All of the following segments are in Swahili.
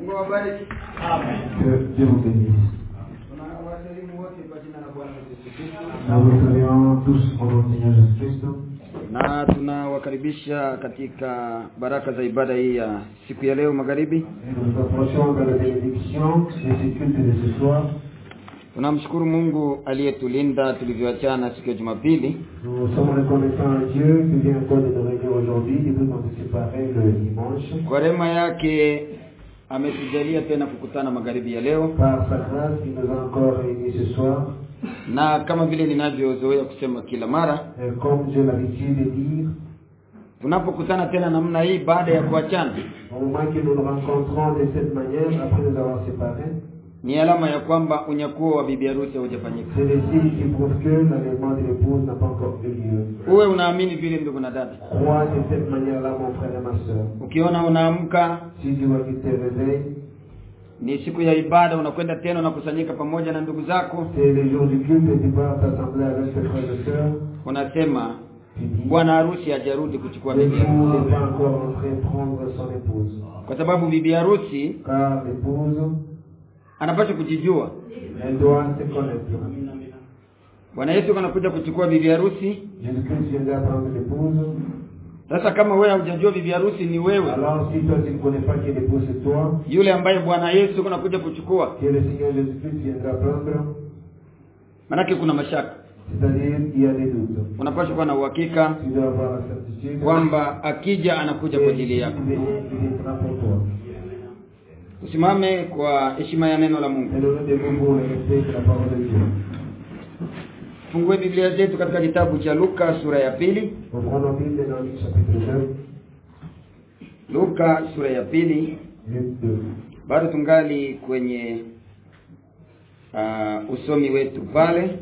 Mungu awabariki. Amen. Que Dieu vous bénisse. Nous vous saluons tous au nom du Seigneur Jésus-Christ. Na tunawakaribisha katika baraka za ibada hii ya siku ya leo magharibi. Nous approchons de la bénédiction de ce culte de ce soir. Tunamshukuru Mungu aliyetulinda tulivyoachana siku ya Jumapili. Nous sommes reconnaissants à Dieu qui vient encore de nous réunir aujourd'hui depuis qu'on s'est séparés le dimanche. Kwa rehema yake ametujalia tena kukutana magharibi ya leo. Par sa grâce, il nous a encore réunis ce soir. Na kama vile ninavyozoea kusema kila mara, comme j'ai l'habitude de dire, tunapokutana tena namna hii baada ya kuachana, au moment que nous nous rencontrons de cette manière après nous avoir séparés, ni alama ya kwamba unyakuo wa bibi harusi haujafanyika. C'est le signe qui prouve que l'enlèvement de l'épouse n'a pas encore eu lieu. Uwe unaamini vile ndugu na dada. Crois de cette manière-là mon frère et ma sœur. Ukiona unaamka, si tu vois qu'il te réveille, ni siku ya ibada, unakwenda tena unakusanyika pamoja na ndugu zako. C'est le jour du culte, tu vas t'assembler avec tes frères et sœurs. Unasema bwana harusi hajarudi kuchukua bibi harusi. L'époux n'est pas encore rentré prendre son épouse. Kwa sababu bibi harusi, car l'épouse anapaswa kujijua. Elle doit se connaître. Bwana Yesu anakuja kuchukua bibi harusi. Jésus-Christ viendra prendre l'épouse. Sasa kama wewe hujajua bibi harusi ni wewe, alors si toi tu ne connais pas que l'épouse c'est toi, yule ambaye Bwana Yesu anakuja kuchukua, que le Seigneur Jésus-Christ viendra prendre, manake kuna mashaka. C'est-à-dire il y a des doutes. Unapaswa kuwa na uhakika kwamba akija anakuja kwa ajili yako. Usimame kwa heshima ya neno la Mungu. Fungue Biblia zetu katika kitabu cha Luka sura ya 2. Luka sura ya 2. Bado tungali kwenye usomi wetu pale.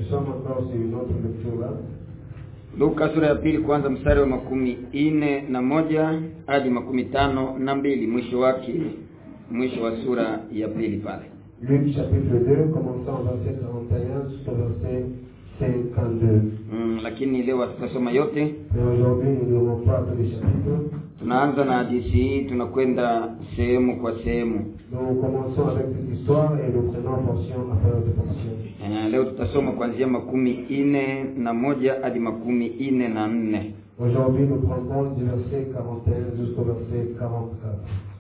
Luka sura ya 2 kuanza mstari wa 41 hadi 52 mwisho wake, mwisho wa sura ya 2 pale. Luc chapitre 2 commençant verset 41 jusqu'au verset 52. Lakini leo tutasoma yote. Mais aujourd'hui nous ne lirons pas tous les chapitres. Tunaanza na hadithi hii, tunakwenda sehemu kwa sehemu. Nous commençons avec cette histoire et nous prenons portion après portion. Leo tutasoma kuanzia 41 hadi 44. Aujourd'hui nous prendrons du verset 41 jusqu'au verset 44.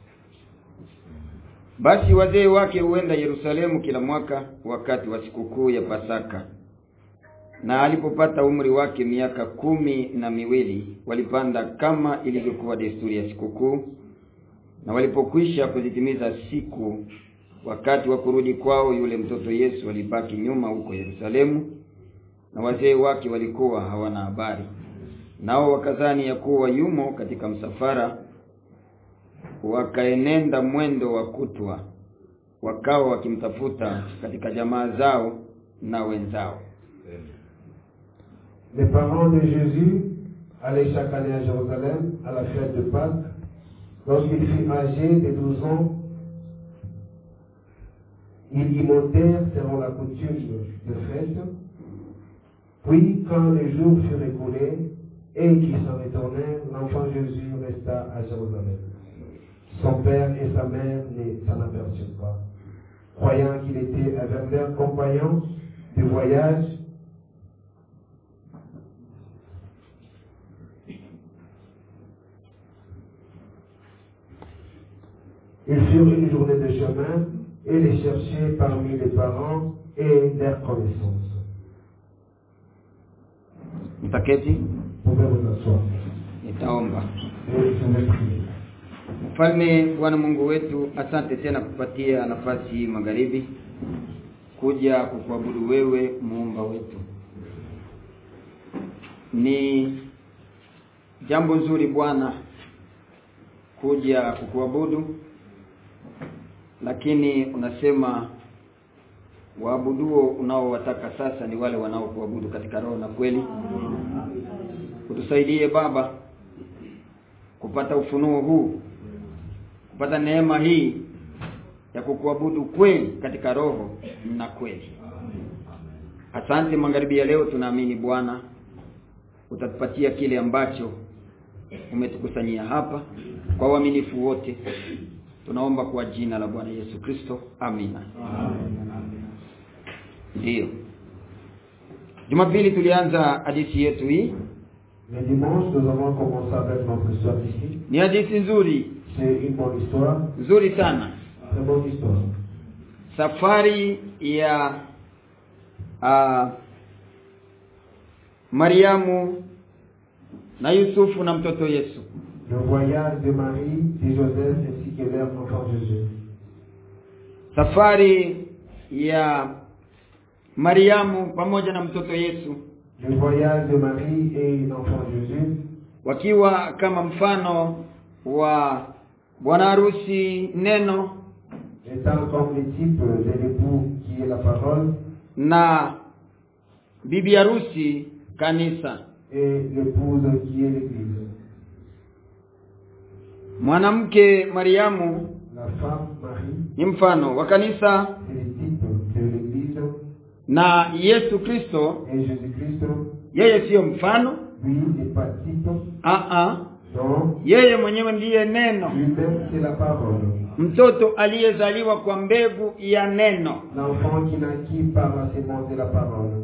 Basi wazee wake huenda Yerusalemu kila mwaka wakati wa sikukuu ya Pasaka. Na alipopata umri wake miaka 12, walipanda kama ilivyokuwa desturi ya sikukuu. Na walipokwisha kuzitimiza siku, wakati wa kurudi kwao, yule mtoto Yesu alibaki nyuma huko Yerusalemu, na wazee wake walikuwa hawana habari. Nao wakazani ya kuwa yumo katika msafara, wakaenenda mwendo wa kutwa, wakawa wakimtafuta katika jamaa zao na wenzao. Les parents de Jésus allaient chaque année à Jérusalem à la fête de Pâques. Lorsqu'il fut âgé de 12 ans, ils y montèrent selon la coutume de fête. Puis, quand les jours furent écoulés et qu'ils s'en retournèrent, l'enfant Jésus resta à Jérusalem. Son père et sa mère ne s'en aperçurent pas, croyant qu'il était avec leur compagnon de voyage. Ils firent une journée de chemin et les cherchaient parmi les parents et leurs connaissances. Mtaketi. Pouvez vous asseoir. Nitaomba. prier. Mfalme Bwana Mungu wetu, asante tena kupatia nafasi magharibi kuja kukuabudu wewe muumba wetu. Ni jambo nzuri Bwana kuja kukuabudu, lakini unasema waabuduo unaowataka sasa ni wale wanaokuabudu katika roho na kweli. Utusaidie Baba kupata ufunuo huu, kupata neema hii ya kukuabudu kweli katika roho na kweli. Asante magharibi ya leo, tunaamini Bwana utatupatia kile ambacho umetukusanyia hapa kwa uaminifu wote. Tunaomba kwa jina la Bwana Yesu Kristo. Amina. Ndio. Jumapili tulianza hadithi yetu hii. Le dimanche, nous avons commencé avec notre histoire ici. Ni hadithi nzuri. C'est une bonne histoire. Nzuri sana. Très bonne histoire. Safari ya Mariamu na Yusufu na mtoto Yesu. Le voyage de Marie, de Joseph ainsi que leur enfant Jésus. Safari ya Mariamu pamoja na mtoto Yesu. Le voyage de Marie et l'enfant Jésus. Wakiwa kama mfano wa bwana harusi neno, étant comme le type de l'époux qui est la parole, na bibi harusi kanisa, et l'épouse qui est l'église. Mwanamke Mariamu, La femme Marie, ni mfano wa kanisa, c'est le type de l'église, na Yesu Kristo, et Jésus-Christ, yeye sio mfano, lui n'est pas type, donc yeye mwenyewe ndiye neno, lui-même c'est la parole. mtoto aliyezaliwa kwa mbegu ya neno. L'enfant qui naquit par la sémence de la parole.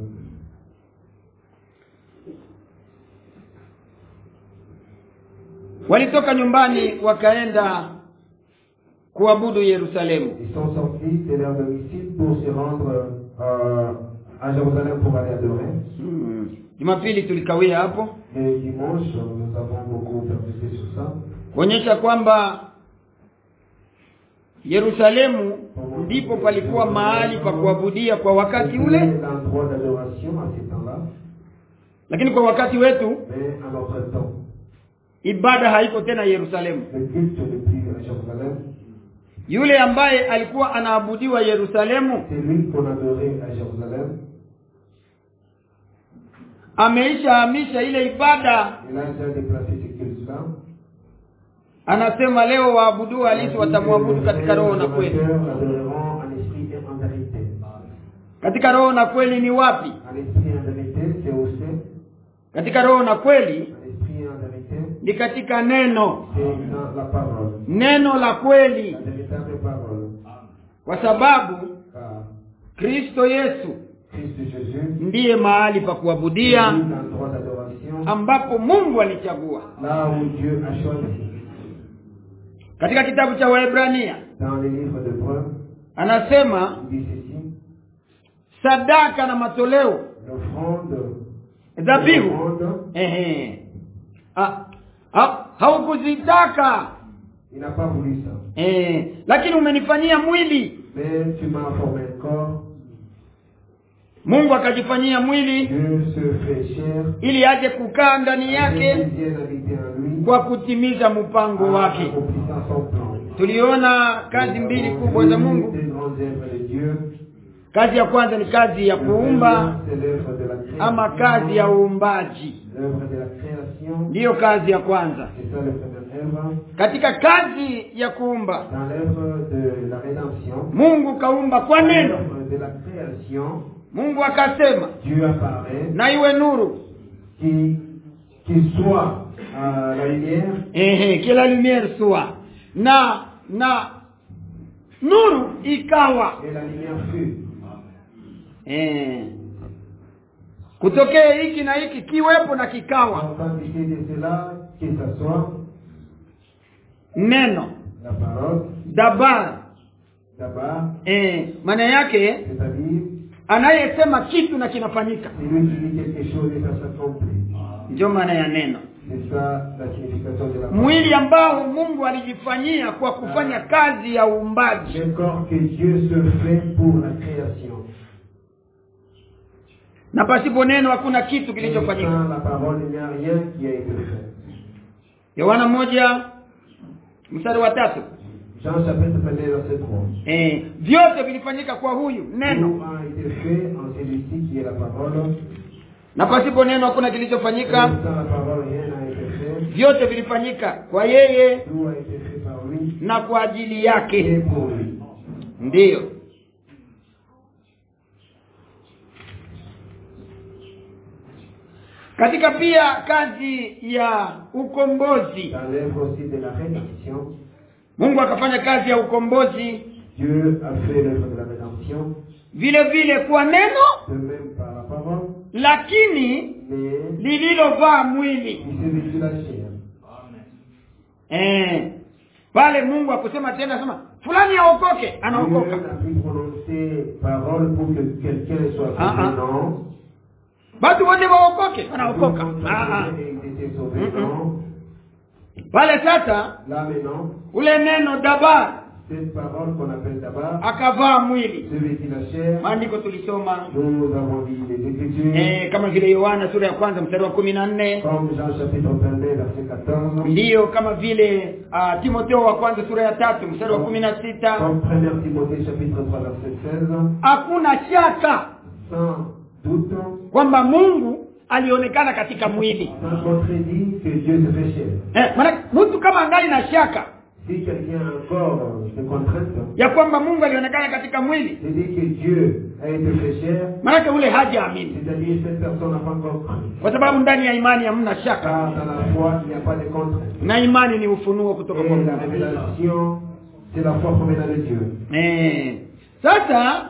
Walitoka nyumbani wakaenda kuabudu Yerusalemu. Ils sont sortis de leur domicile pour se rendre à Jérusalem pour aller adorer. Jumapili tulikawia hapo. Le dimanche, nous avons beaucoup persisté sur ça. Kuonyesha kwamba Yerusalemu ndipo palikuwa mahali pa kuabudia kwa wakati ule, l'endroit d'adoration à ce temps-là. Lakini kwa wakati wetu, Mais à notre temps, ibada haiko tena Yerusalemu. le culte n'est plus à Jérusalem. Yule ambaye alikuwa anaabudiwa Yerusalemu, C'est lui qu'on adorait à Jérusalem. ameishahamisha ile ibada. Il a déjà déplacé ce culte-là. Anasema leo waabudu halisi watamwabudu katika roho na kweli. Adoreront en esprit et en vérité. Katika roho na kweli ni wapi? En esprit et en vérité, c'est aussi. Katika roho na kweli En esprit et en vérité, ni katika neno. c'est dans la parole. Neno la kweli. La véritable parole. Kwa sababu Car Kristo Yesu Christ Jésus, ndiye mahali pa kuabudia l'endroit d'adoration, ambapo Mungu alichagua. là où Dieu a choisi. Katika kitabu cha Waebrania Dans les livres de Breu, anasema il dit ceci: sadaka na matoleo, l'offrande, dhabihu, haukuzitaka, il n'a pas voulu ça. lakini umenifanyia mwili. Mais tu m'as formé un corps. Mungu akajifanyia mwili Dieu se fait chair, ili aje kukaa ndani yake vienne habiter en lui, kwa kutimiza mpango wake. accomplissant son plan. Tuliona kazi mbili kubwa za Mungu. Des grandes œuvres de Dieu. Kazi ya kwanza ni kazi ya kuumba C'est l'œuvre de la création. ama kazi ya uumbaji. L'œuvre de la création. Ndiyo kazi ya kwanza. C'est ça le premier œuvre. Katika kazi ya kuumba, Dans l'œuvre de la rédemption, Mungu kaumba kwa neno. l'œuvre de la création, Mungu akasema Dieu apparaît, na iwe nuru. qu'il soit la lumière, Que la lumière soit. Na nuru ikawa. et la lumière fut. Kutokea hiki na hiki kiwepo na kikawa. Enfin, de cela, que ça soit Neno la parole, dabar, d'abord, maana yake c'est-à-dire, anayesema kitu na kinafanyika. c'est lui qui dit quelque chose et ça s'accomplit. Ndio maana ya neno. C'est ça la signification de la parole. Mwili ambao Mungu alijifanyia kwa kufanya kazi ya uumbaji. Le corps que Dieu se fait pour la création. Na pasipo neno hakuna kitu Et kilichofanyika. sans la parole, il n'y a rien qui a été fait. Yohana 1:3. Jean chapitre 1 verset 3. Vyote vilifanyika kwa huyu neno. Tout a été fait en celui-ci qui est la parole. Na pasipo neno hakuna Et kilichofanyika. sans la parole, rien n'a été fait. Vyote vilifanyika kwa yeye Tout a été fait par lui na kwa ajili et yake. pour lui. Ndiyo. Katika pia kazi ya ukombozi, Dans l'œuvre aussi de la rédemption, Mungu akafanya kazi ya ukombozi. Dieu a fait l'œuvre de la rédemption. Vile vile kwa neno, De même par la parole. lakini Mais lililovaa mwili. il s'est vêtu la chair. Pale Mungu akusema tena sema fulani aokoke, anaokoka. Dieu n'a plus prononcé parole pour que quelqu'un soit sauvé, non. Batu wote waokoke, anaokoka. Pale sasa, là maintenant, ule neno dabar, cette parole qu'on appelle dabar, akavaa mwili. se vêtit la chair. Maandiko tulisoma, Nous avons dit les Écritures. kama vile Yohana sura ya kwanza mstari wa 14, Comme Jean chapitre 22 verset 14. ndiyo kama vile Timotheo wa kwanza sura ya 3 mstari wa 16. Comme 1 Timothée chapitre 3 verset 16. Hakuna shaka Sans doute, kwamba Mungu alionekana katika mwili. sans contredit que Dieu se fait chair. Maana mtu kama angali na shaka Si quelqu'un a encore des contraintes, ya kwamba Mungu alionekana katika mwili, c'est dit que Dieu a été fait chair, maana ule hajaamini, c'est-à-dire cette personne n'a pas encore cru. kwa sababu ndani ya imani hamna shaka, Car dans la foi, il n'y a pas de contraintes. na imani ni ufunuo kutoka kwa Et la Mungu. révélation, c'est la foi provenant de Dieu. Sasa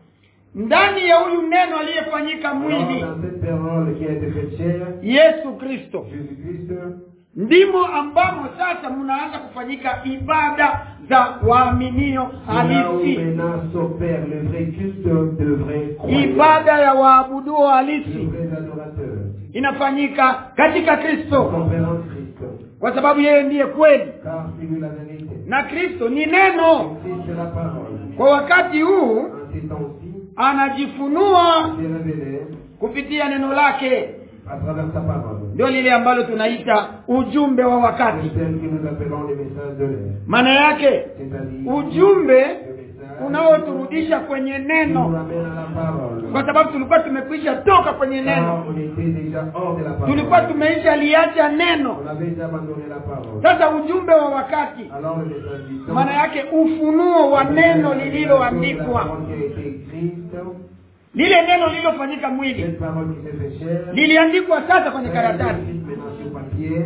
ndani ya huyu neno aliyefanyika Alors, mwili, dans cette parole qui a été faite chair, Yesu Kristo, Jésus-Christ, ndimo ambamo sasa mnaanza kufanyika ibada za waaminio c'est là où halisi, maintenant s'opère le vrai culte de vrais croyants, ibada ya waabuduo de halisi vrais adorateurs, inafanyika katika Kristo, comprenant Christ. kwa sababu yeye ndiye kweli Car c'est lui la vérité. na Kristo ni neno. Christ c'est la parole. Kwa wakati huu En ces temps-ci, anajifunua c'est révélé kupitia neno lake, à travers sa parole. ndio lile ambalo tunaita ujumbe wa wakati. C'est celle que nous appelons les messages de l'air. Maana yake C'est-à-dire, ujumbe le message unaoturudisha kwenye qui nous neno, ramène à la parole. kwa sababu tulikuwa tumekwisha toka kwenye Car neno, on était déjà hors de la parole. tulikuwa tumeisha liacha neno. On avait déjà abandonné la parole. Sasa ujumbe wa wakati, Alors le message du temps, maana yake ufunuo wa neno la lililoandikwa, parole qui a été écrite, lile neno lililofanyika mwili, cette parole qui s'est fait chair, liliandikwa sasa kwenye elle est karatasi. écrite maintenant sur papier.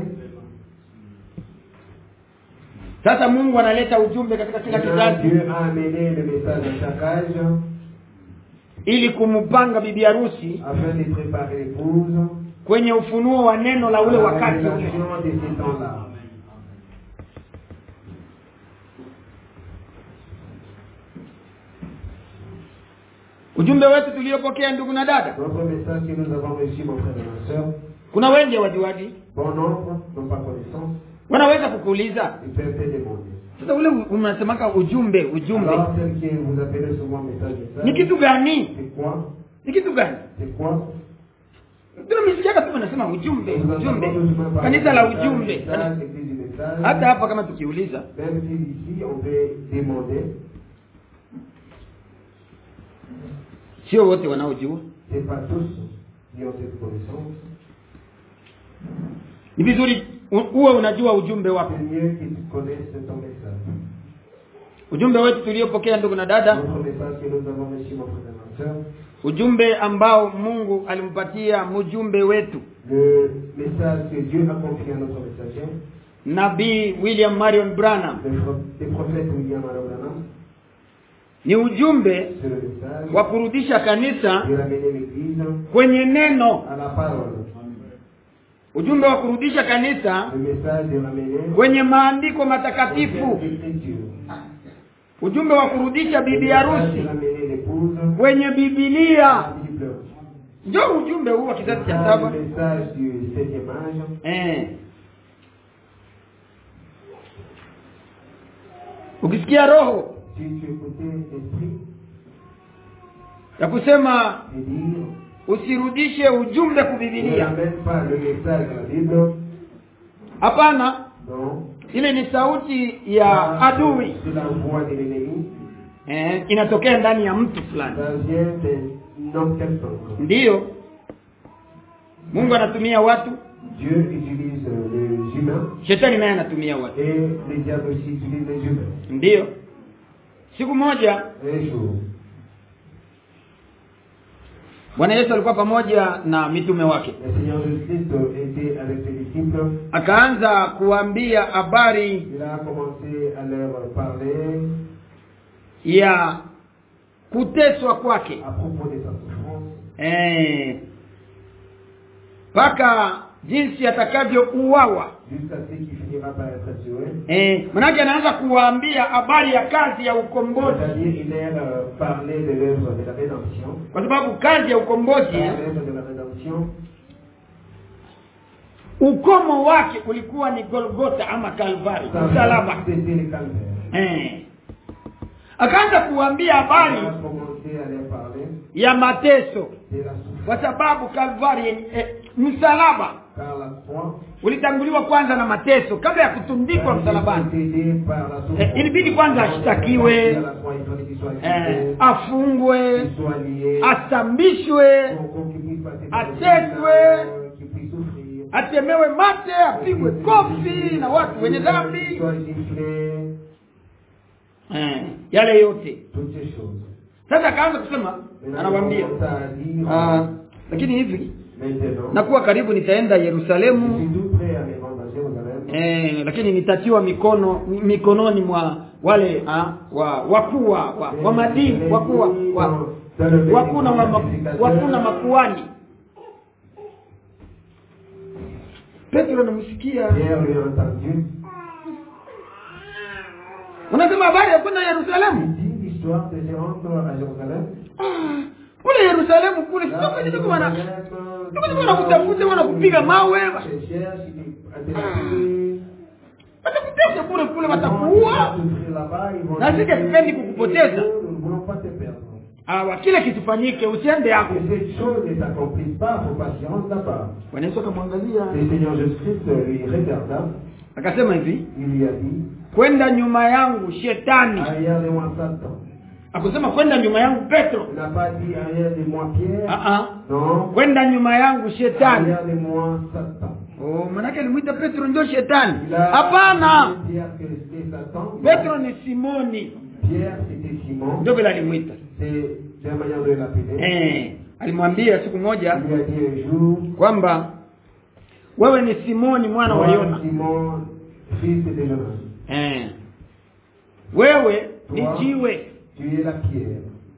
Sasa Mungu analeta ujumbe katika kila Maintenant, kizazi Dieu a amené le message à chaque âge ili kumpanga bibi harusi afin de préparer l'épouse kwenye ufunuo wa neno la ule à la wakati ule. révélation de ces temps-là. Ujumbe wetu tuliopokea ndugu na dada, Notre message que nous avons reçu, mon frère et ma soeur, kuna wengi wajuaji bon nombre n'ont pas connaissance, wanaweza kukuuliza, ils peuvent te demander. sasa ule unasemaka ujumbe Alors, celle que vous appelez souvent message, ni kitu gani? c'est quoi? Ni kitu gani? C'est quoi? Tunamsikia tu wanasema ujumbe, Nous ujumbe, entendons souvent parler kanisa de la message, ujumbe. message, l'église du message. Hata hapa kama tukiuliza, Même si ici, on peut demander, sio wote wanaojua. c'est pas tous qui ont cette connaissance. Ni vizuri uwe unajua ujumbe wako. C'est mieux qu'ils connaissent ton message. Ujumbe wetu tuliopokea ndugu na dada, Notre message que nous avons reçu, mon frère et ma soeur, ujumbe ambao Mungu alimpatia mjumbe wetu le message que Dieu a confié à notre messager, Nabii William Marion Branham, le prophète William Marion Branham, ni ujumbe c'est le message wa kurudisha kanisa de ramener l'église kwenye neno, à la parole. ujumbe wa kurudisha kanisa Le message de ramener kwenye maandiko aux matakatifu, Écritures. ujumbe wa kurudisha Le bibi message harusi de ramener l'épouse kwenye à Biblia. la Bible. Ndio ujumbe huu wa kizazi cha saba. Le message du 7e âge. Ukisikia roho Si tu écoutais l'esprit ya kusema et dire, usirudishe ujumbe ne kubibilia, ramène pas le message de la Bible, hapana, non. ile ni sauti ya adui, C'est la voix de l'ennemi. inatokea ndani ya mtu fulani. Ça vient d'une autre personne. Ndiyo Mungu anatumia watu, Dieu utilise les humains shetani naye anatumia watu. et les diables aussi utilisent les humains. Ndiyo siku moja Un jour, Bwana Yesu alikuwa pamoja na mitume wake. Le Seigneur Jésus-Christ était avec ses disciples. Akaanza kuambia habari, Il a commencé à leur parler ya kuteswa kwake. à propos de sa souffrance. Paka jinsi atakavyouawa. Jusqu'à ce qu'il finira par être tué. Manake anaanza kuwaambia habari ya kazi ya ukombozi. C'est-à-dire, il a parlé de l'œuvre de la rédemption. Kwa sababu kazi ya ukombozi, L'œuvre de la rédemption, ukomo wake ulikuwa ni Golgotha ama Kalvari, msalaba. c'était le calvaire. Akaanza kuambia habari Il a commencé à leur parler ya mateso, de la souffrance. kwa sababu Kalvari, msalaba Car la croix ulitanguliwa kwanza na mateso kabla ya kutundikwa msalabani. Ilibidi kwanza ashtakiwe, afungwe, asambishwe, ateswe, atemewe mate, apigwe kofi na watu wenye dhambi. Yale yote. Sasa kaanza kusema, anawaambia, lakini hivi nakuwa karibu nitaenda Yerusalemu, lakini nitatiwa mikononi mwa wale wakuu wa madini, wakuu na makuhani. Petro anamsikia, unasema habari ya kwenda Yerusalemu. Kule Yerusalemu kule sio wana kutafuta, wana kupiga mawe. Watakutesa kule watakuua. Na sike sipendi kukupoteza. Kile kitufanyike, usiende yako. Bwana Yesu akamwangalia. Le Seigneur Jésus-Christ lui regarda. Akasema hivi, il lui a dit, kwenda nyuma yangu shetani. Arrière de moi Satan. Akusema kwenda nyuma yangu Petro. Il n'a pas dit arrière de moi Pierre. Non. Kwenda nyuma yangu shetani. Arrière de moi Satan. Manake alimuita Petro ndio shetani. Hapana. Petro ni Simoni. Pierre c'était Simon. Ndio vile alimuita. C'est la manière de l'appeler. Alimwambia siku moja, il lui a dit un jour, kwamba wewe ni Simoni mwana wa Yona. Simon fils de Jonas. Wewe ni jiwe. Tu es la pierre.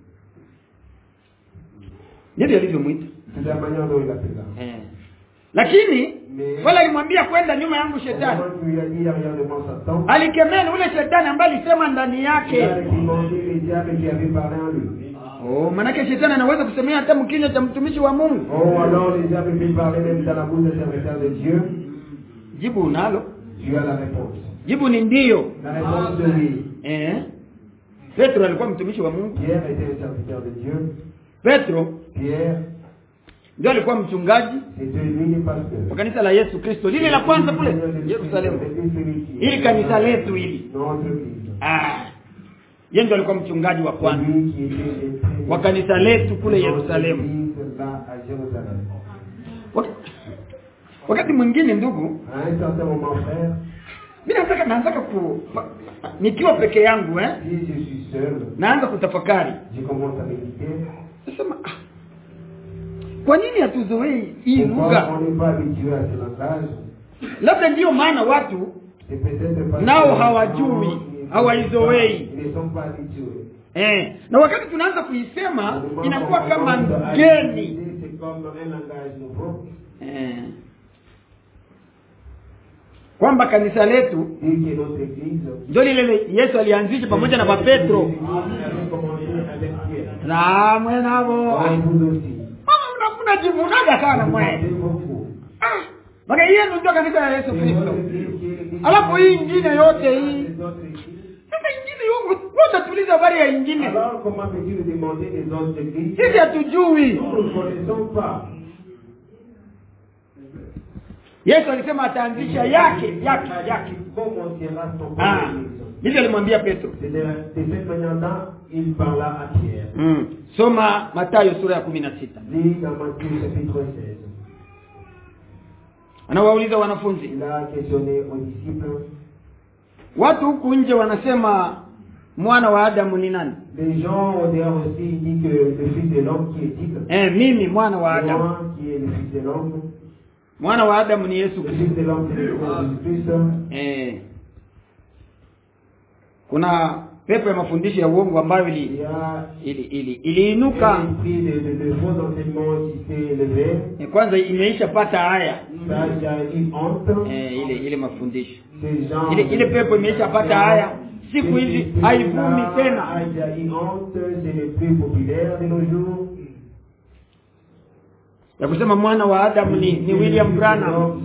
Ndio alivyomuita. C'est la manière dont il l'appela. Lakini wala alimwambia kwenda nyuma yangu shetani. Alikemea ule shetani ambaye alisema ndani yake. Manake shetani anaweza kusemea hata mkinywa cha mtumishi wa Mungu. Jibu unalo? Jibu ni ndio. Petro alikuwa mtumishi wa Mungu. Petro ndio alikuwa mchungaji wa kanisa la Yesu Kristo lile la kwanza kule Yerusalemu. Hili kanisa letu hili. Yeye ndio alikuwa mchungaji wa kwanza wa kanisa letu kule Yerusalemu. Wakati mwingine ndugu, mimi nataka nikiwa peke yangu naanza kutafakari. Nasema kwa nini hatuzoei hii lugha? Labda ndio maana watu nao hawajui, hawaizoei. Na wakati tunaanza kuisema inakuwa kama ngeni. Kwamba kanisa letu ndio lile Yesu alianzisha pamoja na Petro. Na mwenabo unajivunaga sana mwe. Baka yeye ndio kanisa la Yesu Kristo. Alafu hii nyingine yote hii. Sasa nyingine yote tuliza habari ya nyingine. Sisi hatujui. Yesu alisema ataanzisha yake. Ndiyo alimwambia Petro. Soma Mathayo sura ya 16. Anawauliza wanafunzi. Watu huku nje wanasema mwana wa Adamu ni nani? Les gens ont d'ailleurs aussi dit que le fils de l'homme qui est titre. Mimi mwana wa Adamu. Moi qui est le fils de l'homme. Mwana wa Adamu ni Yesu Le Kristo. fils de l'homme c'est Jésus-Christ. Kuna pepo ya mafundisho ya uongo ambayo iliinuka. De faux enseignements qui s'est élevé. Kwanza imeisha pata haya. Ça il y a une honte. Ile mafundisho. Ces gens. Ile pepo imeisha pata haya. Siku hizi haivumi tena. Il y a une honte, c'est le plus populaire de nos jours. Ya kusema mwana wa Adamu ni William Branham.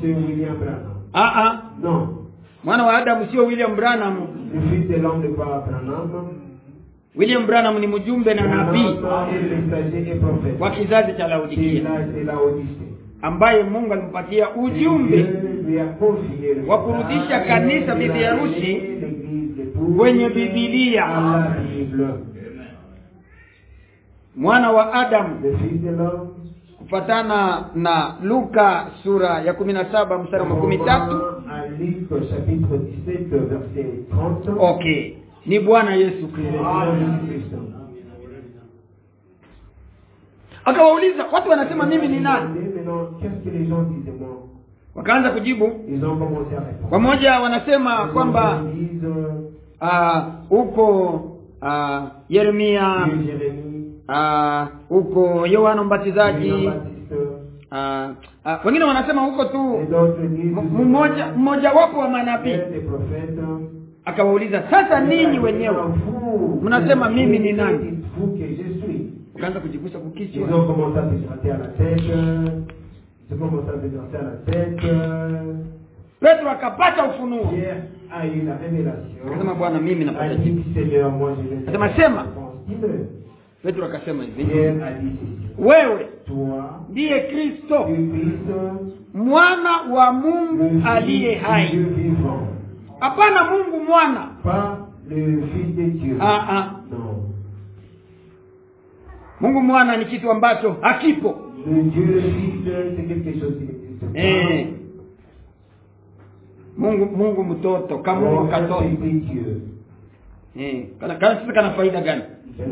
Non. Mwana wa Adamu sio William Branham. Le fils de l'homme n'est pas Branham. William Branham ni mjumbe na nabii wa kizazi cha Laodikia, ambaye Mungu alimpatia ujumbe wa kurudisha kanisa bibi harusi kwenye Biblia. Mwana wa Adamu kufatana na Luka sura ya 17 mstari wa 13. Okay, ni Bwana Yesu Kristo. Akawauliza, watu wanasema mimi ni nani? Wakaanza kujibu. Wamoja wanasema kwamba uko Yeremia, uko Yohana Mbatizaji, wengine wanasema huko tu mmoja wapo wa manabii. Akawauliza, sasa ninyi wenyewe mnasema mimi ni nani? Wakaanza kujigusa kukichwa. Petro akapata ufunuo. Akasema, Bwana, mimi napata jibu. Akasema, sema. Petro akasema hivi, wewe ndiye Kristo, mwana wa Mungu aliye hai. Hapana Mungu mwana. Mungu mwana ni kitu ambacho hakipo. Mungu mtoto kama Mungu katoto. Kana faida gani?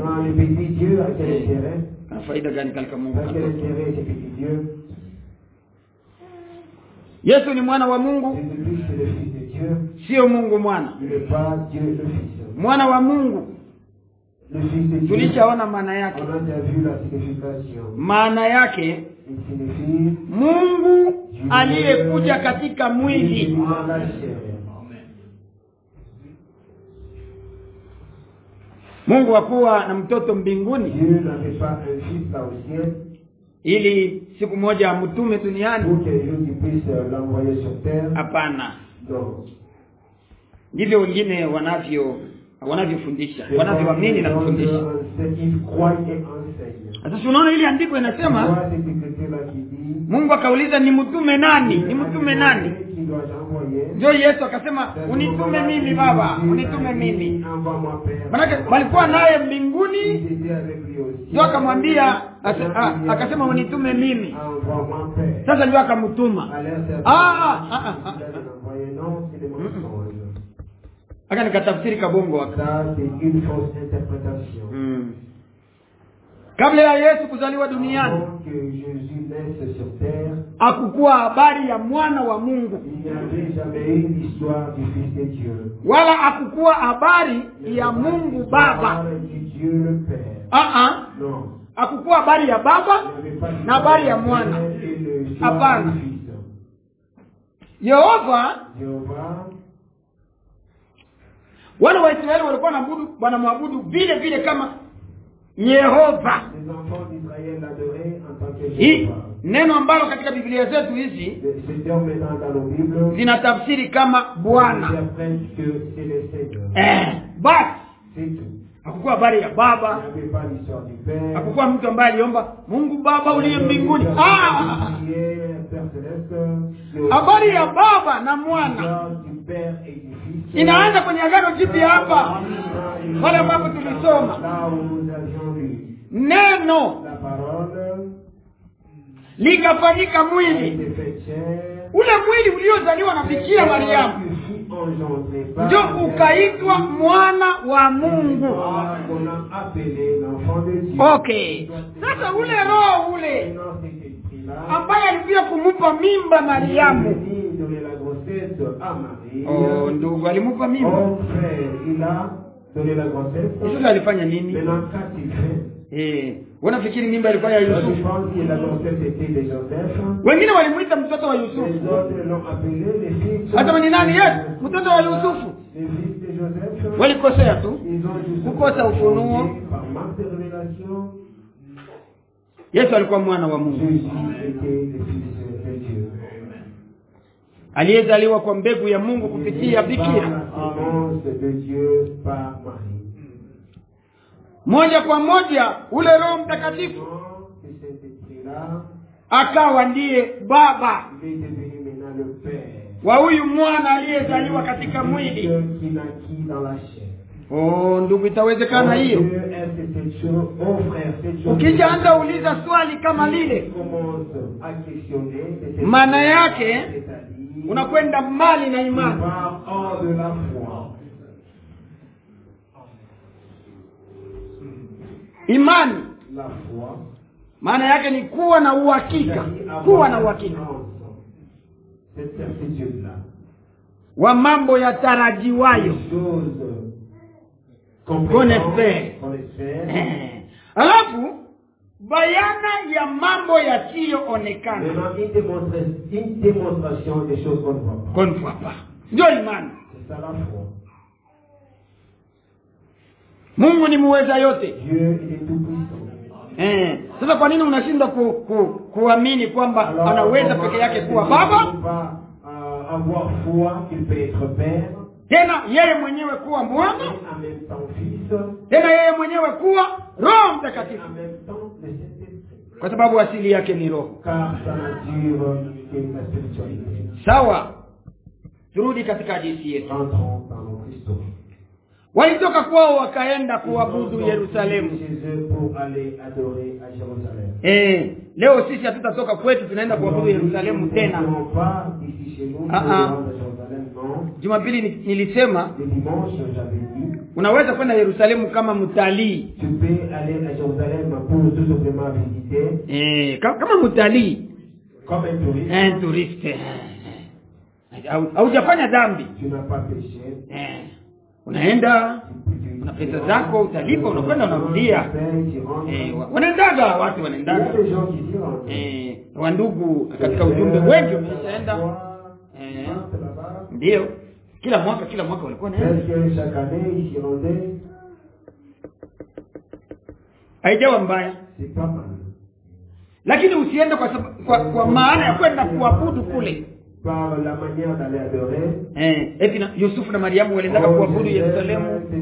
Kana faida gani katika Mungu katoto? Yesu ni mwana wa Mungu, sio Mungu mwana. Mwana wa Mungu tulishaona maana yake. Maana yake Mungu aliyekuja katika mwili. Mungu hakuwa na mtoto mbinguni ili siku moja amtume duniani. Hapana. Ndivyo wengine wanavyofundisha, wanavyoamini na kufundisha. Sasa tunaona ile andiko inasema Mungu akauliza, ni mtume nani? Ni mtume nani? Ndio Yesu akasema, unitume mimi Baba, unitume mimi. Maana walikuwa naye mbinguni, ndio akamwambia, akasema unitume mimi. Sasa ndio akamtuma. Aka nikatafsiri kabongo waka. Kabla ya Yesu kuzaliwa duniani, hakukuwa habari ya mwana wa Mungu, wala hakukuwa habari ya Mungu Baba. Hakukuwa habari ya Baba na habari ya Mwana. Hapana. Yehova, wale wa Israeli walikuwa wanamwabudu vile vile kama Yehova. Hii neno ambalo katika Biblia zetu hizi zinatafsiri kama Bwana. Basi hakukuwa habari ya Baba, hakukuwa mtu ambaye aliomba Mungu Baba uliye mbinguni. Habari ya Baba na Mwana inaanza kwenye Agano Jipya hapa, wale ambapo tulisoma neno likafanyika mwili. Ule mwili uliozaliwa na Bikira Mariamu engendré par ndio ukaitwa mwana wa Mungu. on a appelé l'enfant de Dieu. Okay. Sasa ule roho ule ambaye alikuja kumupa mimba Mariamu. Donner la grossesse à Marie. Oh, ndugu alimupa mimba. Oh frère, il a donné la grossesse. Yesu alifanya nini? Maintenant qu'a-t-il fait? Wanafikiri mimba ilikuwa ya Je Yusufu. pense que la grossesse était de Joseph. Wengine walimuita mtoto wa Les Yusufu. autres l'ont appelé les fils. Hata ni nani? Yes, mtoto wa Yusufu. Les fils de Joseph. Walikosea tu. Ils ont juste Kukosa ufunuo. par manque de révélation. Yesu alikuwa mwana wa Mungu. Jésus était le fils de Dieu. Aliyezaliwa kwa mbegu ya Mungu kupitia bikira. Par la semence de Dieu par Marie. Moja kwa moja ule Roho Mtakatifu akawa ndiye baba wa huyu mwana aliyezaliwa katika mwili. Oh, ndugu, itawezekana hiyo? Ukianza uliza swali kama lile, maana yake unakwenda mbali na imani. Imani maana yake ni kuwa na uhakika, wa mambo yatarajiwayo. Alafu bayana ya mambo yasiyoonekana. Ndio imani. Mungu ni muweza yote. Sasa kwa nini unashinda kuamini kwamba anaweza peke yake kuwa baba? Tena yeye mwenyewe kuwa mwana, tena yeye mwenyewe kuwa Roho Mtakatifu, kwa sababu asili yake ni roho. Sawa, turudi katika hadithi yetu. Walitoka kwao wakaenda kuabudu Yerusalemu. Leo sisi hatutatoka kwetu tunaenda kuabudu Yerusalemu tena. Jumapili nilisema unaweza kwenda Yerusalemu kama mtalii. Kama mtalii. Touriste. Haujafanya dhambi. Unaenda, una pesa zako, utalipa, unakwenda unarudia. Wanaendaga watu wanaendaga. Wandugu katika ujumbe wengi wameshaenda. Ndio. Kila mwaka walikuwa naenda. Haijawa mbaya. Lakini usiende kwa maana ya kwenda kuabudu kule. Par la manière d'aller adorer. Eti Yusufu na Mariamu walienda kuabudu Yerusalemu.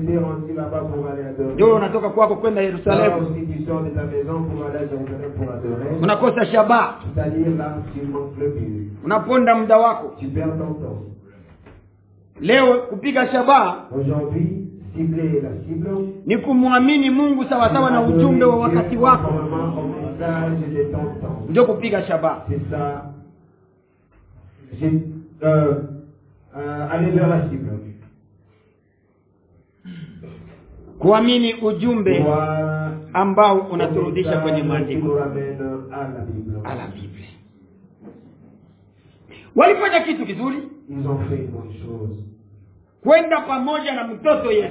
Ndio unatoka kwako kwenda Yerusalemu. Unakosa shaba. Unaponda muda wako. Leo kupiga shaba ni kumwamini Mungu sawa sawa na ujumbe wa wakati wako. Ndio kupiga shaba. Aller vers la cible. Kuamini ujumbe ambao unaturudisha kwenye maandiko. Ala Biblia. Walifanya kitu kizuri. Ils ont fait une bonne chose. Kwenda pamoja na mtoto Yesu.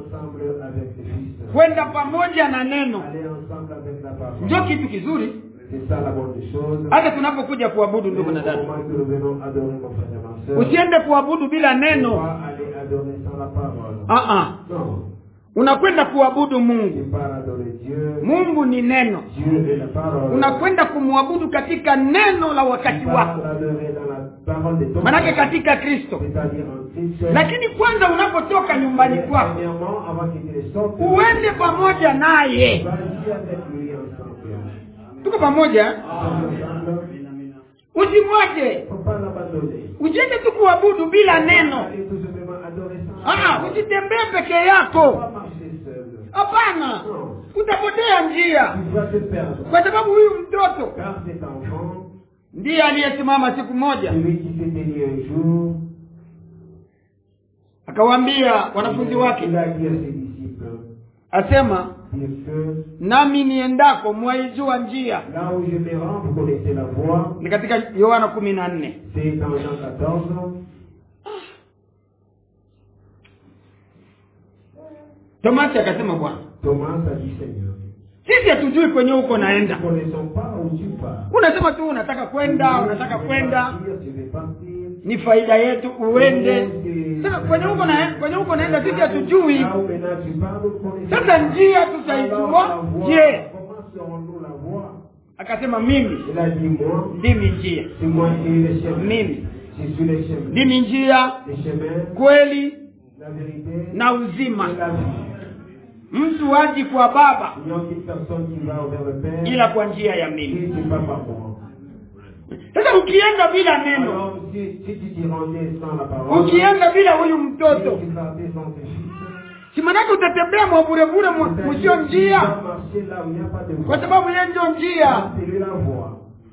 Kwenda pamoja na neno. Ndio kitu kizuri. Hata tunapokuja kuabudu ndugu na dada, usiende kuabudu bila neno. Unakwenda kuabudu Mungu. Mungu ni neno. Unakwenda kumwabudu katika neno la wakati wako. Manake katika Kristo. Lakini kwanza unapotoka nyumbani kwako, uende pamoja naye. Tuko pamoja. Usimwache. Ujende tu kuabudu bila neno. Usitembee peke yako. Hapana. Utapotea njia. Kwa sababu huyu mtoto ndiye aliyesimama siku moja Akawaambia wanafunzi wake, Il a dit à ses disciples, asema, dire que nami niendako mwaijua njia. là où je me rends, vous connaissez la voie. Ni katika Yohana 14. C'est dans Jean 14. Thomas akasema, Bwana, Thomas a dit, Seigneur, sisi hatujui kwenye uko naenda. nous ne connaissons pas où tu pars. Unasema tu unataka kwenda, unataka kwenda. Tu veux partir. Ni faida yetu uende. Sasa kwenye uko naenda sisi hatujui. Là où maintenant tu pars, nous connaissons Sasa pas. njia tutaijua je? Comment serons-nous la voie? Akasema, mimi Il a dit, moi, ndimi njia. c'est moi qui ai le chemin. Mimi Je suis le chemin. ndimi njia, Le chemin, kweli la vérité na uzima. et la vie. Mtu haji kwa Baba Il n'y a aucune personne qui va vers le Père ila kwa njia ya si mimi. ce n'est pas par moi. Sasa ukienda bila neno, Alors, si tu t'y rendais sans la parole, ukienda bila huyu si mtoto, tu partais sans tes fils, si manake utatembea mwaburebure msio njia, tu vas marcher là où il n'y a pas de voie. kwa sababu yeye ndio njia. C'est lui la voie.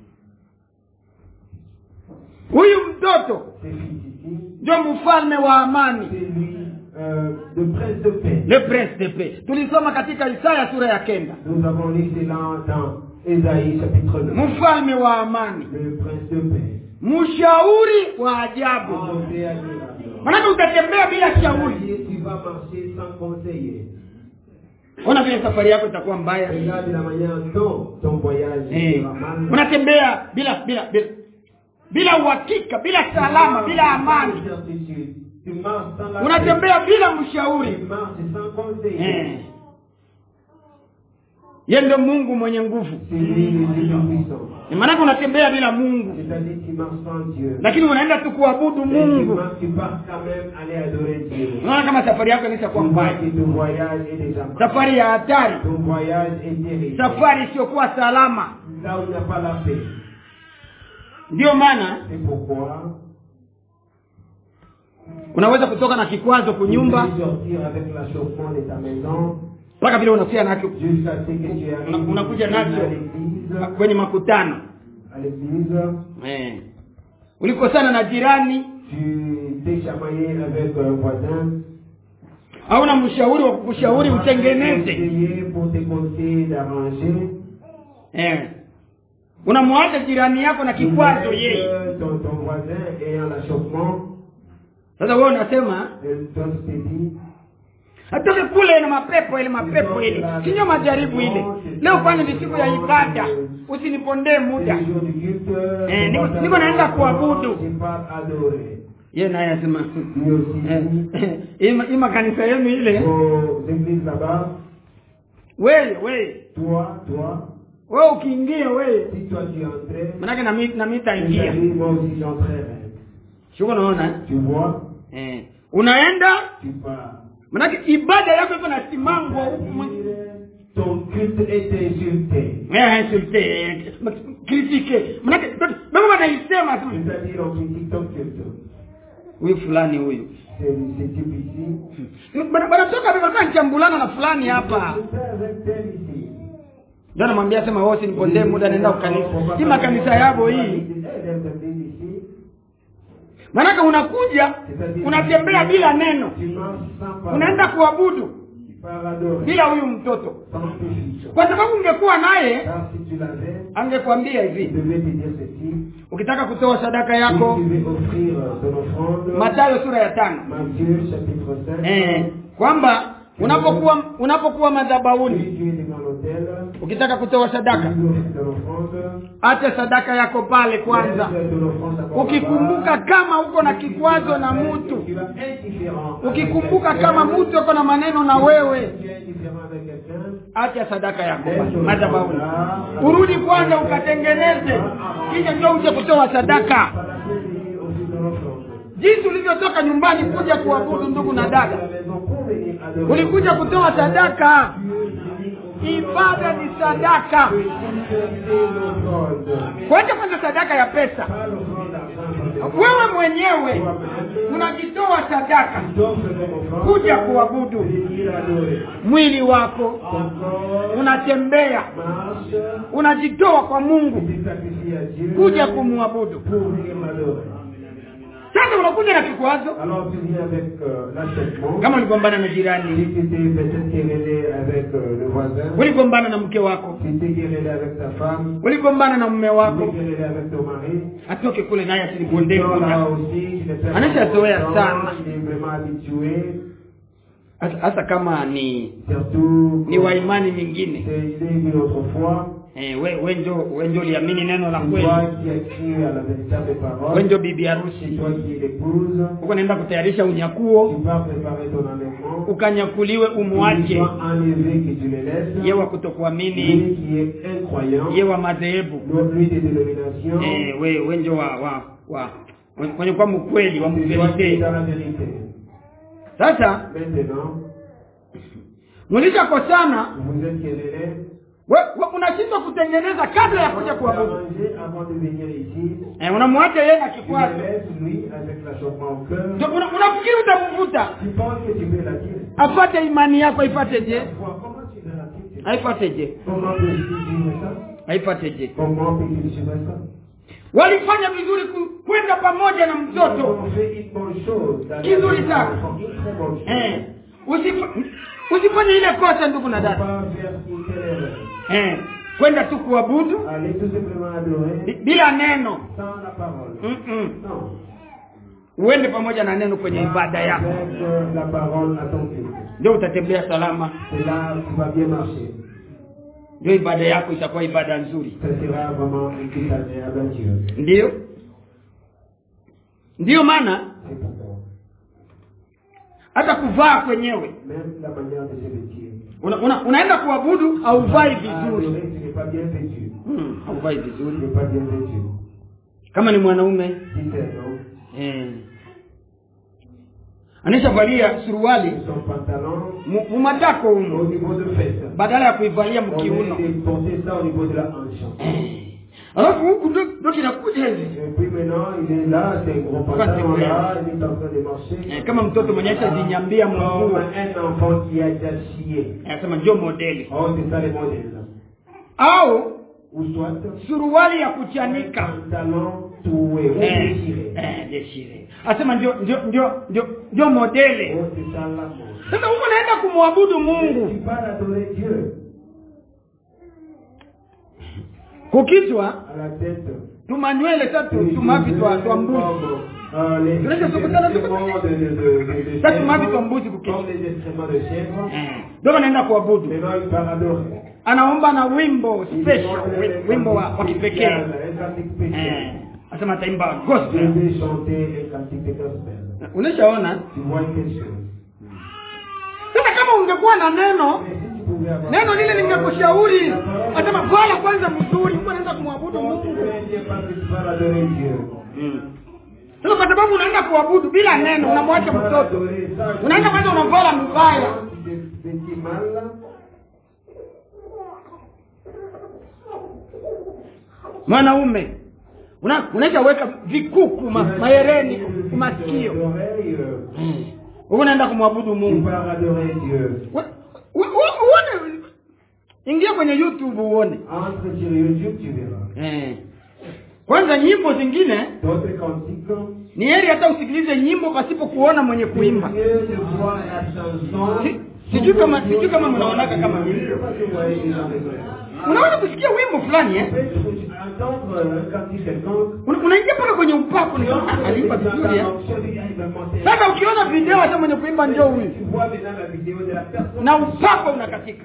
Huyu mtoto Ces fils ici, ndio mfalme wa amani, c'est lui le prince de paix. le prince de paix. Tulisoma katika Isaya sura ya 9. Nous avons lu cela dans Ésaïe chapitre 9. Mfalme wa amani, Le prince de paix. mshauri wa ajabu. Conseil agréable. Manake utatembea bila shauri. Tu vas marcher sans conseiller. Ona vile safari yako itakuwa mbaya. Regarde la manière dont ton voyage sera mal. Unatembea bila uhakika, bila salama, bila amani. Tu marches sans la Unatembea bila Tu mshauri. marches sans conseiller. Yeye ndio Mungu mwenye nguvu. C'est lui le Dieu puissant. Ni maana unatembea bila Mungu, C'est-à-dire tu marches sans Dieu. lakini unaenda tu kuabudu Mungu. Tu pars quand même aller adorer Dieu. Unaona kama safari yako inaishakuwa mbaya. Ton voyage est déjà mal. Safari ya hatari. Ton voyage est terrible. Safari isiyokuwa salama. Là où il n'y a pas la paix. Ndio maana C'est pourquoi unaweza kutoka na kikwazo kunyumba tu peux sortir avec l'achauffement de ta maison mpaka vile unafia nacho jusqu'à ce que tu arrives unakuja à nacho l'église. kwenye makutano. À l'église, Ulikosana na jirani, tu t'es chamaillé avec un voisin. hauna mshauri wa kukushauri utengeneze. Pour te conseiller d'arranger. Unamwacha jirani yako na kikwazo yeye. Ton voisin ayant l'achauffement. Sasa wewe unasema Toi tu te dis, atoke kule na mapepo ile. Kinyo majaribu ile. Leo kwani ni siku ya ibada. Usinipondee muda. Niko naenda kuabudu. Yeye naye anasema ima kanisa yenu ile. Wewe. Wewe ukiingia wewe. Si toi tu entres. Manake na mimi taingia. Moi aussi j'entrerai. Shuko naona? Tu vois? Unaenda? Tu pars. Manake ibada yako iko na simango huko. Ton culte est insulté. Insulté. Critiqué. Manake baba wanaisema tu. C'est-à-dire on critique ton culte. Huyu fulani huyu. C'est type ici. Bana toka baba nchambulana na fulani hapa. Ndio namwambia sema wewe usinipondee muda naenda kanisa. Si makanisa yabo hii. Manaka unakuja, unatembea bila neno. Unaenda kuabudu bila huyu mtoto. Kwa sababu ungekuwa naye angekwambia hivi. Ukitaka kutoa sadaka yako, Mathayo sura ya 5. Kwamba unapokuwa madhabahuni, ukitaka kutoa sadaka, acha sadaka yako pale kwanza. Ukikumbuka kama uko na kikwazo na mtu, ukikumbuka kama mtu uko na maneno na wewe, acha sadaka yako madhabahuni. Urudi kwanza ukatengeneze, kisha ndio uje kutoa sadaka. Jinsi ulivyotoka nyumbani kuja kuabudu, ndugu na dada, ulikuja kutoa sadaka. Ibada ni sadaka. Kwanza sadaka ya pesa. Wewe mwenyewe unajitoa sadaka kuja kuabudu. Mwili wako unatembea, unajitoa kwa Mungu kuja kumwabudu. Sasa unakuja na kikwazo. Alors tu viens avec l'achèvement. Kama uligombana na jirani. Si tu étais peut-être querellé avec le voisin. Uligombana na mke wako. Si tu étais querellé avec ta femme. Uligombana na mume wako. Si tu étais querellé avec ton mari. Atoke kule naye asilibonde Là kuna. aussi, Anachazoea sana. il est vraiment habitué. Hasa kama ni Surtout ni wa imani nyingine. c'est une autre foi. Wewe ndio liamini neno la kweli. Toi qui as cru à la véritable parole. Wewe ndio bibi harusi. Toi qui es l'épouse. Uko naenda kutayarisha unyakuo. Tu vas préparer ton enlèvement. Ukanyakuliwe umuache. Tu dois enlever que tu le laisses. Yewa kutokuamini. Lui qui est incroyant. Yewa madhehebu. Lui des dénominations. Wewe ndio wa kwenye kwa mkweli wa mverite. Sasa maintenant mlisha kosana. Vous êtes querellé. Wewe unashindwa kutengeneza kabla ya kuja kuabudu. Avant de venir ici. Unamwacha yeye na kikwazo. Lui avec l'achèvement au cœur. Ndio unafikiri utamvuta. Tu penses que tu peux l'attirer. Apate imani yako ipateje? Comment tu veux l'attirer? Haipateje? Comment peux-tu suivre ça? Haipateje? Comment peux-tu suivre ça? Walifanya vizuri kwenda pamoja na mtoto. On fait une bonne chose. Kizuri sana. Usifanye ile kosa ndugu na dada. Kwenda tu kuabudu bila neno. Sans la parole. Non. Uende pamoja na neno kwenye ibada yako. La parole à ton Dieu. Ndio utatembea salama. C'est là tu vas bien marcher. Ndio ibada yako itakuwa ibada nzuri. Ça sera vraiment une petite agréable à Dieu. Ndio maana hata kuvaa kwenyewe. Même la manière de se vêtir. Unaenda kuabudu au vai vizuri. Tu n'es pas bien vêtu. Hauvai vizuri. Tu n'es pas bien vêtu. Kama ni mwanaume, Si c'est non. Anashavalia suruali Son pantalon mumatako au huko niveau de fesse. badala ya kuivalia mkiuno. On porter ça au niveau de la hanche. Alafu huku ndio kinakuja hivi. Et puis maintenant, il est là, c'est un gros pantalon là, il est en train de marcher. Kama mtoto mwenye atajinyambia Mungu. Un enfant qui a déjà scié. Anasema ndio modeli. Oh, c'est ça les modèles. Au Ou soit suruali ya kuchanika. pantalon troué ou déchiré. Déchiré. Anasema ndio modeli. Oh, c'est ça la mode. Sasa huko naenda kumwabudu Mungu. Tu vas adorer Dieu. Kukichwa À la tête. tumanywele tatu tumavi twa mbuzi. Tumavi twa mbuzi kukichwa. Ndio naenda kuabudu. Anaomba na wimbo special, wimbo wa kipekee. Asema ataimba gospel. Unaona? Sasa kama ungekuwa na neno lile lingekushauri. Asema bwana kwanza mzuri, Mungu anaenda kumwabudu Mungu. Sasa kwa sababu unaenda kuabudu bila neno, unamwacha mtoto. Unaenda kwanza unavala mbaya. Mwanaume unaenda weka vikuku mahereni masikio. Unaenda kumwabudu Mungu. Uone ingia kwenye YouTube uone. Entre sur YouTube tu verras. Kwanza nyimbo zingine ni heri hata usikilize nyimbo pasipo kuona mwenye kuimba. Sijui kama mnaonaka kama mimi. Unaona kusikia wimbo fulani unaingia pale kwenye upako ni alimba vizuri Sasa ukiona video hata mwenye kuimba njoo huyu. Na upako unakatika.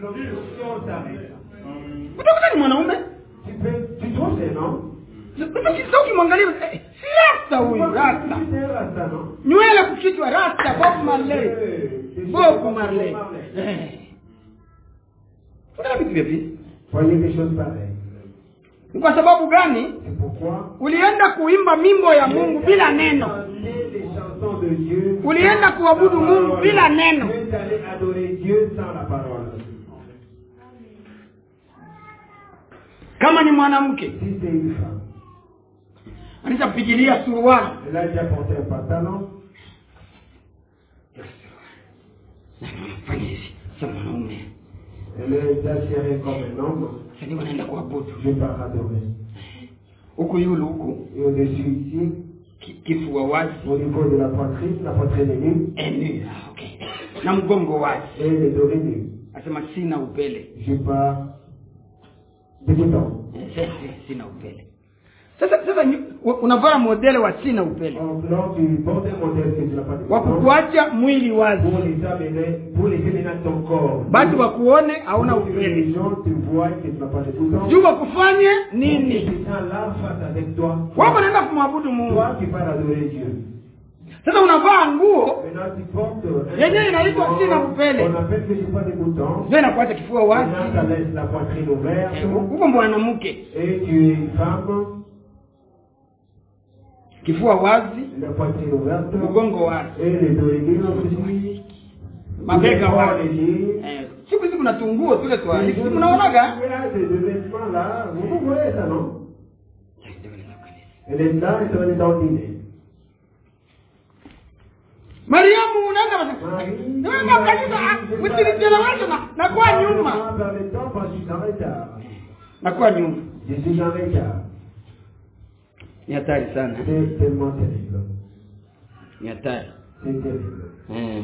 Utakuta ni mwanaume? Tu trouves c'est non? Sasa ukimwangalia rasta huyu rasta. Nywele kukichwa rasta Bob Marley. Bob Marley. Kuna vitu hivi. Voyez des choses pareilles. Kwa sababu gani? Ulienda kuimba mimbo ya Mungu bila neno. Ulienda kuabudu Mungu bila neno. Kama ni mwanamke anaweza kupigilia suruali. Fanya hivi. Sasa mwanaume elle est déjà serrée comme un homme. Sasa wanaenda kuabudu. Je pars adorer. Huko yule huko. Et au-dessus ici, kifua wazi. Au niveau de la poitrine est nue. Nu. Okay. Na mgongo wazi. Et le dos est nu. Asema sina upele. J'ai pas de boutons. Sina upele. Sasa unavaa modele wa sina upele. Donc tu portes un modèle que tu n'as pas de boutons. Wakukuacha mwili wazi. Pour les amener ton corps. Basi wakuone hauna upele. Les gens te voient que tu n'as pas de boutons. Jua kufanye nini? Ils sont là face avec toi. Wako naenda kumwabudu Mungu. Toi qui vas adorer Dieu. Sasa unavaa nguo Maintenant tu portes yenyewe inaitwa sina upele. On appelle que j'ai pas de boutons. Ndio inakuacha kifua wazi. Ça laisse la poitrine ouverte. Uko mwanamke. Et tu es une femme. Kifua wazi, la poitrine ouverte, mgongo wazi, et les dos égaux, mabega wazi. Siku hizi kuna tunguo tule tu. Unaonaga? Des vêtements là, vous voyez ça non? Elle est là, elle est dans le dîner. Mariamu unaenda basi. Ndio kanisa msilichelewesha na kwa nyuma. Na kwa nyuma. Je suis dans les cas. Ni hatari sana. C'est tellement terrible. Ni hatari. C'est terrible.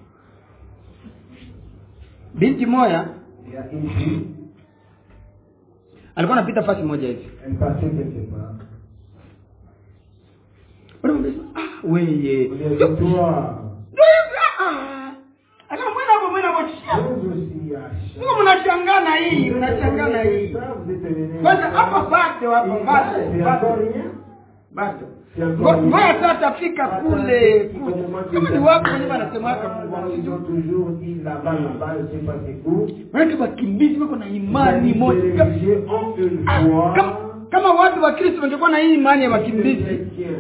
Binti moja il y a une fille. Alikuwa anapita fasi moja hivi. Elle passait quelque part. Weye. Mungu mnachangana hii, mnachangana hii. Kwanza hapa bado. Ngoja sasa tafika kule. Kama ni wako wenyewe wanasema haka Mungu wangu toujours dit là-bas, je sais pas c'est où. Watu wakimbizi wako na imani moja. Kama watu wa Kristo wangekuwa na hii imani ya wakimbizi.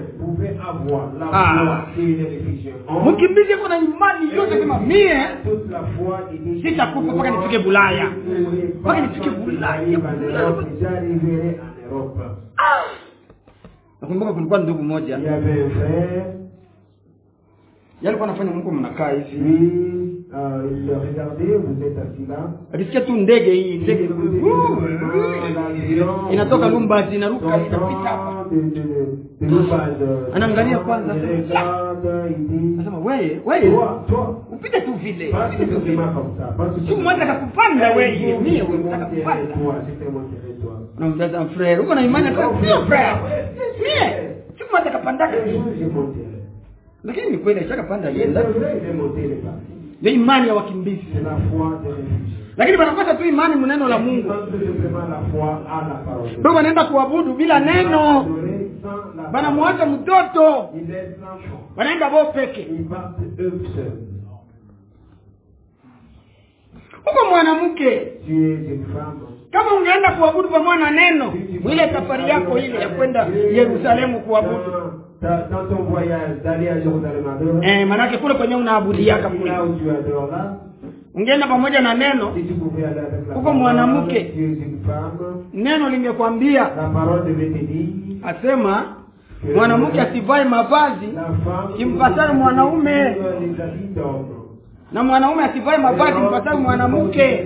Mkimbizi kuna imani yote kama mie sitakufa mpaka nifike Bulaya. Mpaka nifike Bulaya. Nakumbuka kulikuwa ndugu mmoja. Alikuwa anafanya Mungu mnakaa hivi. Il le regardait, vous êtes assis là. Alisikia tu ndege inatoka Lumbazi inaruka inapita hapa. Anaangalia kwanza. Anasema wewe upite tu vile. Siku moja akakupanda wewe. Mimi utakupanda. Na mzazi frère, uko na imani kwa frère. Mimi siku moja akapandaka. Lakini ni kweli ashakapanda yeye. Ni imani ya wakimbizi. Lakini wanakosa tu imani mneno la Mungu. Ndio wanaenda kuabudu bila neno. Bana muacha mtoto. Wanaenda wao peke. Uko mwanamke. Kama ungeenda kuabudu pamoja na neno, ile safari yako ile ya kwenda Yerusalemu kuabudu. Dans ton voyage d'aller à Jérusalem. Manake kule kwenye unaabudia kule. Ungeenda pamoja na neno. Uko mwanamke. Neno lingekwambia. La parole devait te dire. Asema mwanamke asivae mavazi kimpasana mwanaume. Na mwanaume asivae mavazi kimpasana mwanamke.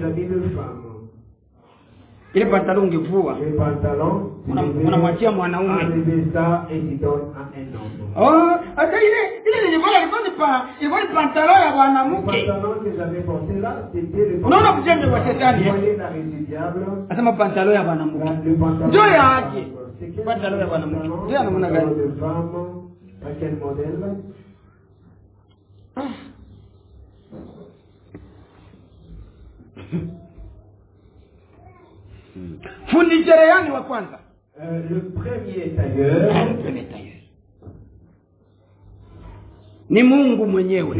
Ile pantalon ungevua. Unamwachia mwanaume. Hata ile ilikuwa ni pantalon ya mwanamke. Unaona kujenge kwa shetani. Asema pantalon ya mwanamke. Ndio yake. Pantalon ya mwanamke. Ndio anaona gani? Fundi cherehani wa kwanza. Le premier tailleur. Ni Mungu mwenyewe.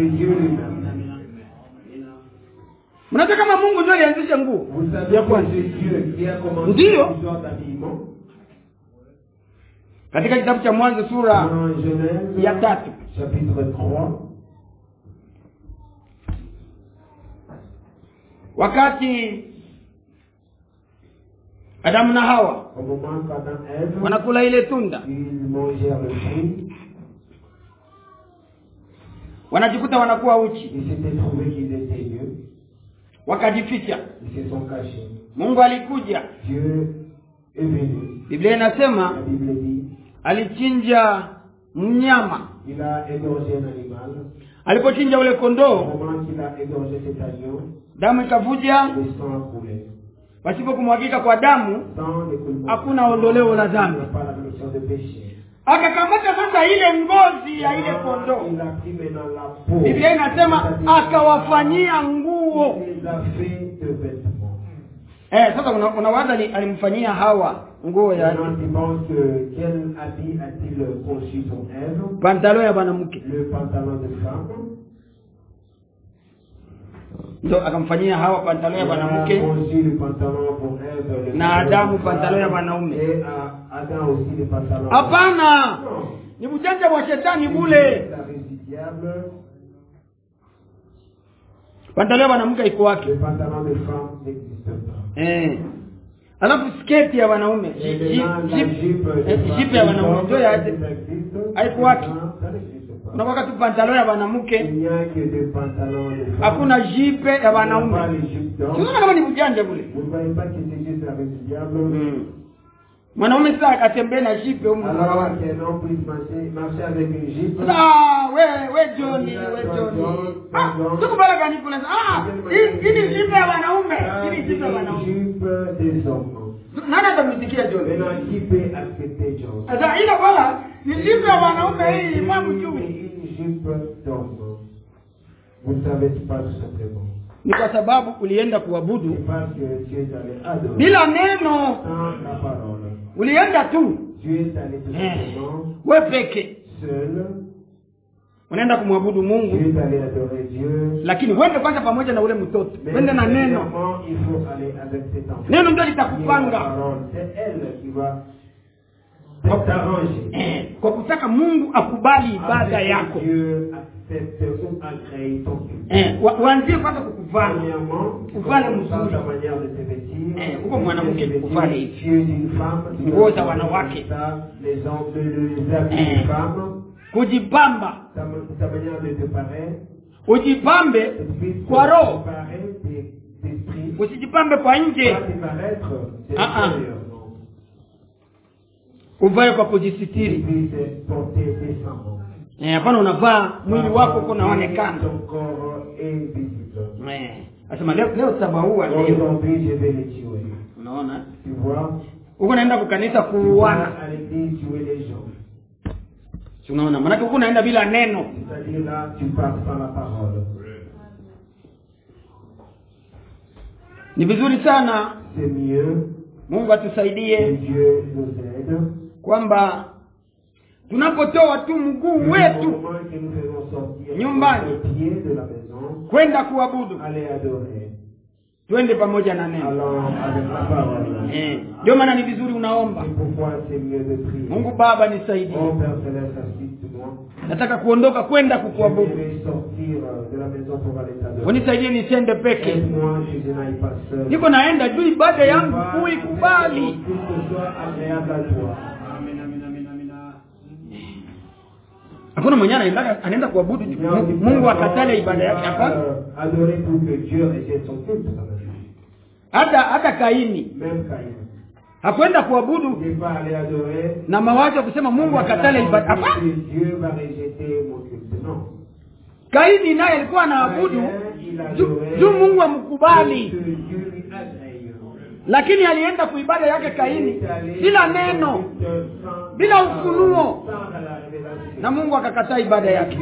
Mnataka kama Mungu ndio alianzisha nguo ya kwanza. Ndio. Katika kitabu cha Mwanzo sura ya 3 chapitre 3 wakati Adamu na Hawa wanakula ile tunda, wanajikuta wanakuwa uchi, wakajificha. Mungu alikuja. Biblia inasema alichinja mnyama. Il a égorgé un animal. Alipochinja ule kondoo, Au moment qu'il a égorgé cet agneau, damu ikavuja. le sang a coulé. Pasipo kumwagika kwa damu Sans l'écoulement, hakuna ondoleo la dhambi. il n'y a pas la rémission de péché. Akakamata sasa ile ngozi ya ile kondoo. Il a pris maintenant la peau. Biblia inasema akawafanyia nguo. Il a fait de vêtements. Sasa unawaza alimfanyia Hawa nguo ya Maintenant, tu penses que quel habit a-t-il conçu pour Ève? pantalon ya bwanamke. Le pantalon de femme. Ndio akamfanyia Hawa pantalon ya bwanamke. Il a conçu le pantalon pour Ève. Na Adamu pantalon ya bwanaume. Et Adam aussi le pantalon. Hapana. Ni ujanja wa shetani bule. Pantalon ya bwanamke iko wapi? Le pantalon de femme n'existe pas. Alafu sketi ya wanaume, jipe ya wanaume ndio ya haiko wapi? Unawaka tu pantalon ya wanamke. Hakuna jipe ya wanaume. Sio kama ni mjanja bure. Mwanaume sasa akatembea na jipe huko. We Johnny. Tukubala gani kule? Hii jipe ya wanaume. Hii jipe ya wanaume. Nani atamsikia Johnny? Sasa ila bala ni jipe ya wanaume hii imamu juu. Vous ne savez pas tout simplement. Ni kwa sababu ulienda kuabudu bila neno. Ulienda tu wewe peke unaenda kumwabudu Mungu, lakini wende kwanza pamoja na ule mtoto, wende na neno. Neno ndio litakupanga kwa kutaka Mungu akubali ibada yako. Waanzie kwanza kukuvana. Uvale mzuri. Uko mwanamke kuvale hivi. Nguo za wanawake. Kujipamba. Ujipambe kwa roho. Usijipambe kwa nje. Uvae kwa kujisitiri. Hapana unavaa mwili wako unaonekana. Asema leo tabaua leo. Unaona? Uko naenda kukanisa kuuana. Unaona? Maana uko naenda bila neno. Ni vizuri sana. Mungu atusaidie kwamba tunapotoa tu mguu wetu nyumbani kwenda kuabudu, twende pamoja na neno. Ndio maana ni vizuri unaomba, Mungu Baba nisaidie, nataka kuondoka kwenda kukuabudu, unisaidie nisende peke. Niko naenda juu ibada yangu kuikubali. Hakuna mwenye anaenda kuabudu Mungu akatale ibada yake hapa. Hata Kaini hakwenda kuabudu na mawazo kusema Mungu akatale ibada hapa. Kaini naye alikuwa anaabudu juu Mungu amkubali, lakini alienda kuibada yake Kaini bila neno, bila ufunuo, na Mungu akakataa ibada yake.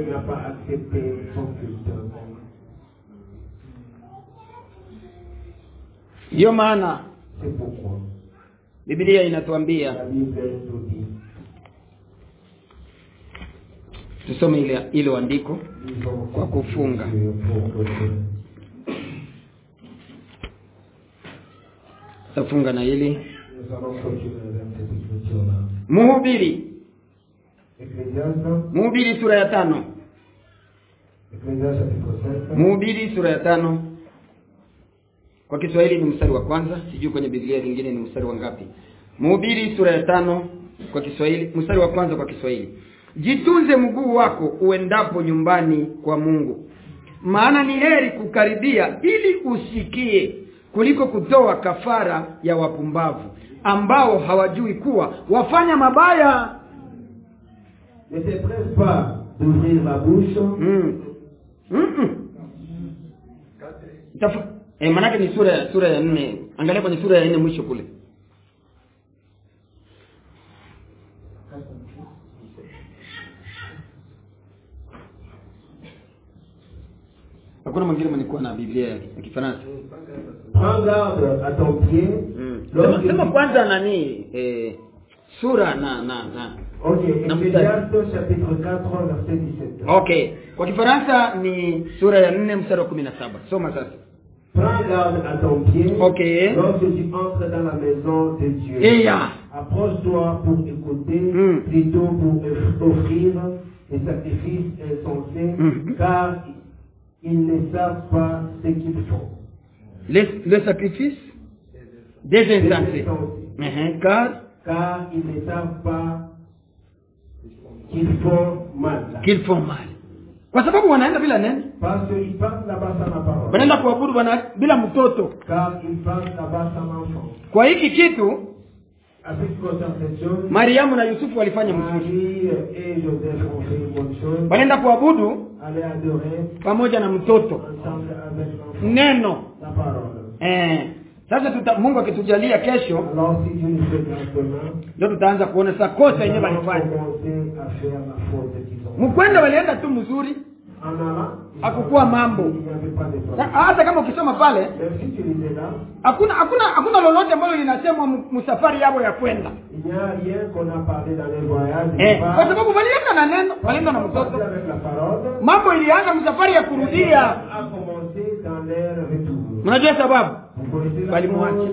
Ndio maana Biblia inatuambia tusome ile andiko kwa kufunga. Tafunga na hili Mhubiri sura ya 5. Mhubiri sura ya 5. Kwa Kiswahili ni mstari wa kwanza, sijui kwenye Biblia nyingine ni mstari wa ngapi. Mhubiri sura ya 5 kwa Kiswahili, mstari wa kwanza kwa Kiswahili. Jitunze mguu wako uendapo nyumbani kwa Mungu, maana ni heri kukaribia ili usikie kuliko kutoa kafara ya wapumbavu ambao hawajui kuwa wafanya mabaya. ne te presse pas d'ouvrir la bouche. Manake ni sura ya 4. Angalia kwenye sura ya 4 mwisho kule. Hakuna mwingine mwenye na Biblia ya Kifaransa. Prends garde à ton pied. Sema kwanza nani sura na Okay, Ecclésiastes chapitre 4 verset 17. Okay. Kwa Kifaransa ni sura ya 4 mstari wa 17. Soma sasa. Prends garde à ton pied. Okay. Lorsque tu entres dans la maison de Dieu. Approche-toi pour écouter, plutôt pour offrir des sacrifices insensés, car ils ne savent pas ce qu'ils font. Le sacrifice des insensés. Car ils ne savent pas qu'ils font mal. Kwa sababu wanaenda bila neno. Parce qu'ils passent là-bas sans la parole. Wanaenda kuabudu bila mtoto. Car ils passent là-bas sans enfant. Kwa hiki kitu Mariamu na Yusufu walifanya mzuri. Wanaenda kuabudu pamoja na mtoto. Neno. Sasa Mungu akitujalia kesho ndio tutaanza kuona sasa kosa yenyewe walifanya. Mkwenda walienda tu mzuri. Hakukuwa mambo. Hata kama ukisoma pale hakuna lolote ambalo linasemwa msafari yao ya kwenda. Kwa sababu walienda na neno, walienda na mtoto. Mambo ilianza msafari ya kurudia. Mnajua sababu? Walimwacha.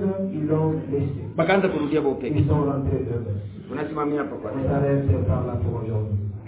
Bakaanza kurudia bope. Unasimamia hapa kwa.